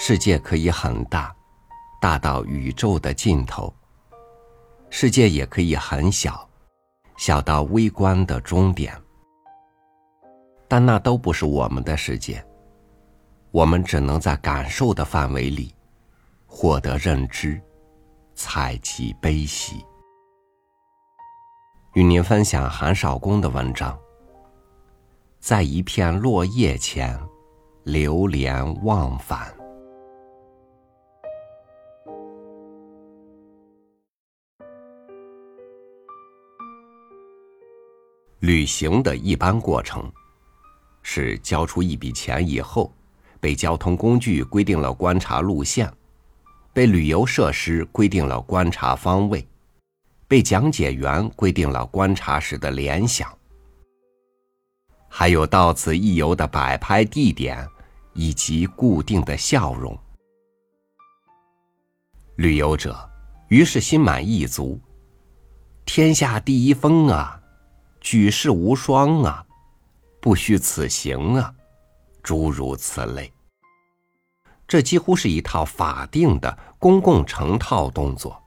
世界可以很大，大到宇宙的尽头；世界也可以很小，小到微观的终点。但那都不是我们的世界，我们只能在感受的范围里获得认知，采集悲喜。与您分享韩少功的文章，在一片落叶前，流连忘返。旅行的一般过程是交出一笔钱以后，被交通工具规定了观察路线，被旅游设施规定了观察方位，被讲解员规定了观察时的联想，还有到此一游的摆拍地点以及固定的笑容。旅游者于是心满意足，天下第一峰啊，举世无双啊，不虚此行啊，诸如此类。这几乎是一套法定的公共成套动作。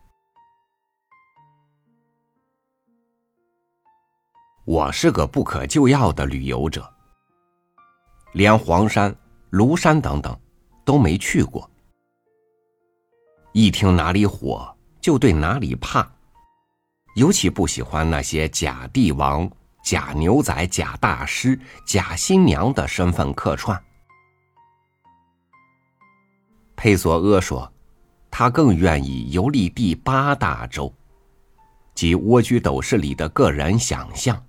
我是个不可救药的旅游者，连黄山、庐山等等都没去过。一听哪里火，就对哪里怕，尤其不喜欢那些假帝王、假牛仔、假大师、假新娘的身份客串。佩索阿说，他更愿意游历第8大洲，即蜗居斗室里的个人想象。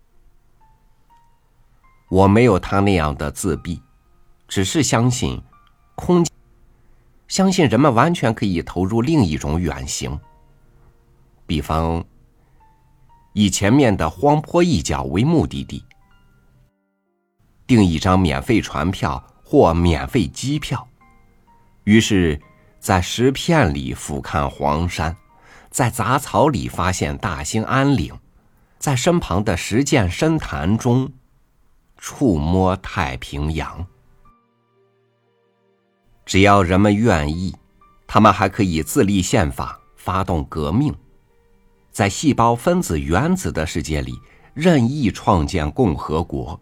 我没有他那样的自闭，只是相信空间，相信人们完全可以投入另一种远行，比方以前面的荒坡一角为目的地，订一张免费船票或免费机票，于是在石片里俯瞰黄山，在杂草里发现大兴安岭，在身旁的石涧深潭中触摸太平洋。只要人们愿意，他们还可以自立宪法，发动革命，在细胞、分子、原子的世界里任意创建共和国。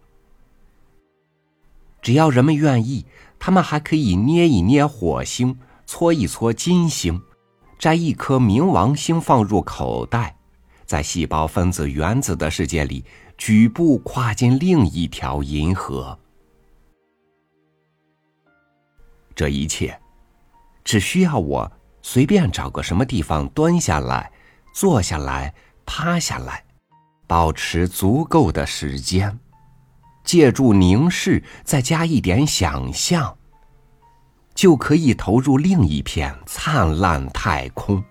只要人们愿意，他们还可以捏一捏火星，搓一搓金星，摘一颗冥王星放入口袋，在细胞、分子、原子的世界里举步跨进另一条银河。这一切只需要我随便找个什么地方蹲下来、坐下来、趴下来，保持足够的时间，借助凝视，再加一点想象，就可以投入另一片灿烂太空。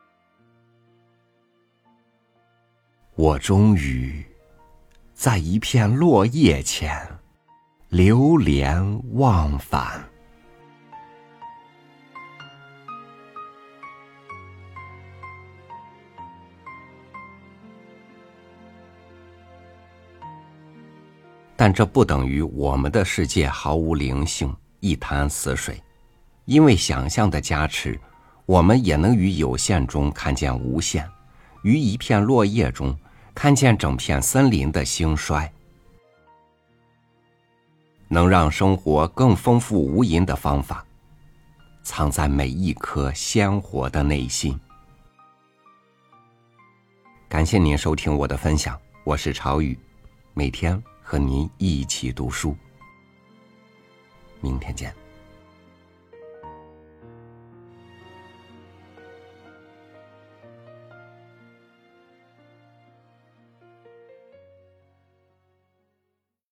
我终于在一片落叶前流连忘返。但这不等于我们的世界毫无灵性，一潭死水。因为想象的加持，我们也能于有限中看见无限，于一片落叶中看见整片森林的兴衰。能让生活更丰富无垠的方法，藏在每一颗鲜活的内心。感谢您收听我的分享，我是朝雨，每天和您一起读书。明天见。